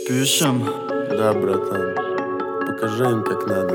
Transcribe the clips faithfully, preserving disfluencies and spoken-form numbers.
Пишем? Да, братан. Покажи им, как надо.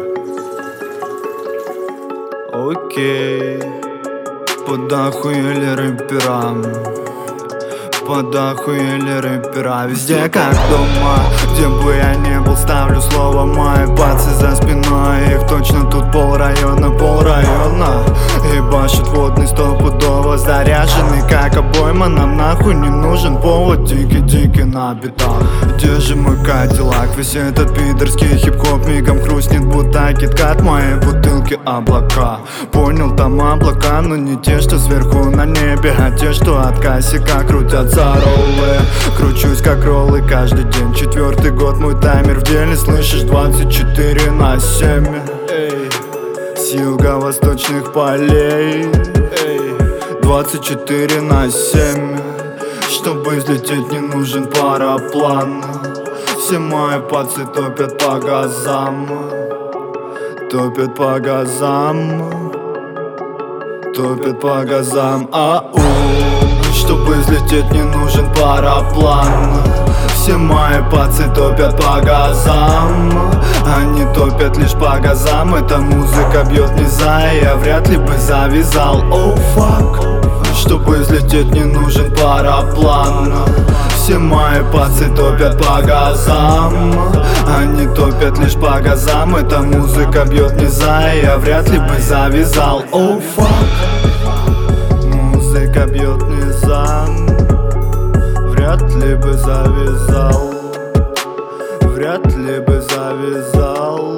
Окей. Подохуели рэперам. Подохуели рэпера. Везде как дома, где бы я не был, ставлю слово мои пацы за спиной. Их точно тут полрайона, полрайона. И башит водный стопудово заряженный, как обойма. Нам нахуй не нужен повод, дикий-дикий на битах. Где же мой кадиллак? Весь этот пидорский хип-хоп мигом хрустнет, будто киткат. Мои бутылки облака. Понял, там облака, но не те, что сверху на небе, а те, что от кассика крутятся роллы. Кручусь как роллы каждый день. Четвертый год мой таймер в деле, слышишь, двадцать четыре на семь. Эй, с юго-восточных полей. Эй, двадцать четыре на семь. Чтобы взлететь, не нужен параплан. Все мои пацы топят по газам. Топят по газам. Топят по газам. Ау. Чтобы взлететь, не нужен параплан. Все мои пацы топят по газам. Они топят лишь по газам. Эта музыка бьет низа, и я вряд ли бы завязал. Оу, фак. Чтобы взлететь, не нужен параплан. Все мои пацы топят по газам. Они топят лишь по газам. Эта музыка бьет низа, и я вряд ли бы завязал. Оу, фак. Музыка бьет низа. Вряд ли бы завязал. Вряд ли бы завязал.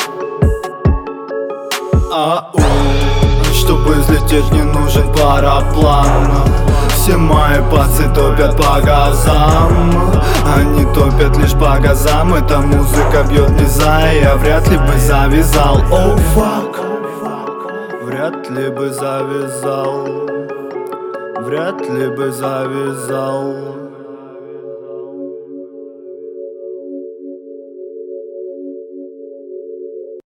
Ау. Чтобы взлететь, не нужен параплан. Все мои пацы топят по газам. Они топят лишь по газам. Эта музыка бьет низа, и я вряд ли бы завязал. Оу, фак. Вряд ли бы завязал. Вряд ли бы завязал.